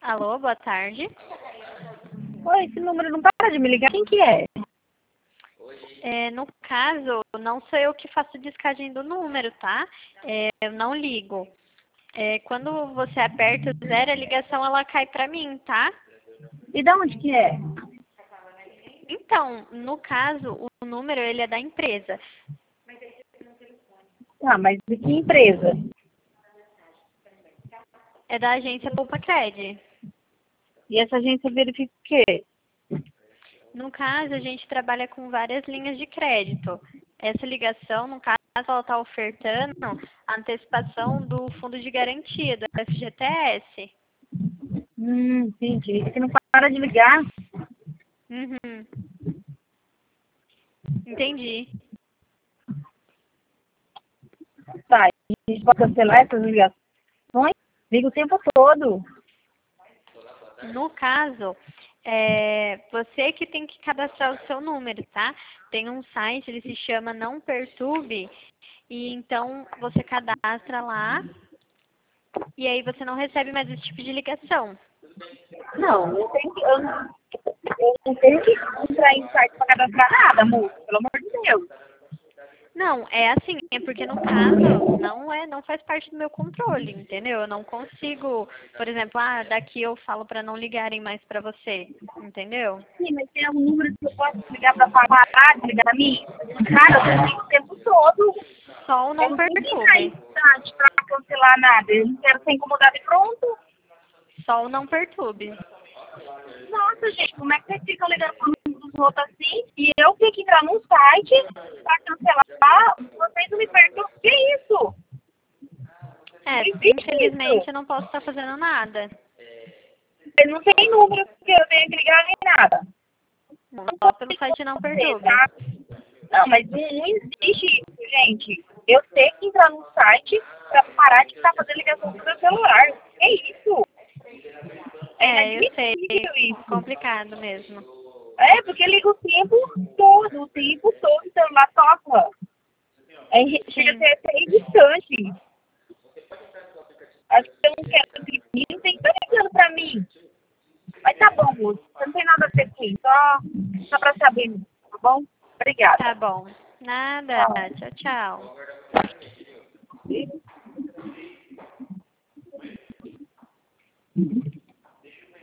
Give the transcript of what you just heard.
Alô, boa tarde. Oi, esse número não para de me ligar. Quem que é? No caso, não sou eu que faço descagem do número, tá? Eu não ligo. Quando você aperta o zero, a ligação ela cai pra mim, tá? E de onde que é? Então, no caso, o número ele é da empresa. Ah, mas de que empresa? É da agência Poupa Cred. E essa agência verifica o quê? No caso, a gente trabalha com várias linhas de crédito. Essa ligação, no caso, ela está ofertando a antecipação do fundo de garantia, do FGTS. Entendi. É que não para de ligar. Uhum. Entendi. Tá, a gente pode cancelar essas ligações? Liga o tempo todo. No caso, você que tem que cadastrar o seu número, tá? Tem um site, ele se chama Não Perturbe, e então você cadastra lá, e aí você não recebe mais esse tipo de ligação. Não, eu não tenho que entrar em site para cadastrar nada, moço. Pelo amor de Deus. Não, é assim, é porque no caso não faz parte do meu controle, entendeu? Eu não consigo, por exemplo, daqui eu falo para não ligarem mais para você, entendeu? Sim, mas tem algum número que eu posso ligar para parar de ligar para mim? Cara, eu ligo o tempo todo. Só o Eu Não não tenho que entrar em Perturbe. site para cancelar nada. Eu não quero ser incomodada e pronto. Só o Não Perturbe. Nossa, gente, como é que vocês ficam ligando para os outros assim? E eu tenho que entrar num site para cancelar? Vocês não me perguntam o que é isso? Não existe Infelizmente isso. eu não posso estar fazendo nada. Não tem número que eu tenha que ligar nem nada. Não, Não só posso pelo ir com site Não você, Perturbe. tá? Não, mas não existe isso, gente. Eu tenho que entrar num site para parar de estar fazendo ligação pro meu celular. É isso. É Eu sei, inadmissível isso. complicado mesmo. É, porque liga o tempo todo o celular toca. Chega a Sim. ser até irritante. Acho que eu não quero que ninguém tem que estar ligando pra mim. Mas tá bom, moço. Você não tem nada a ver com isso. Só pra saber, tá bom? Tá Obrigada. bom. Nada. Tchau. Tchau, tchau.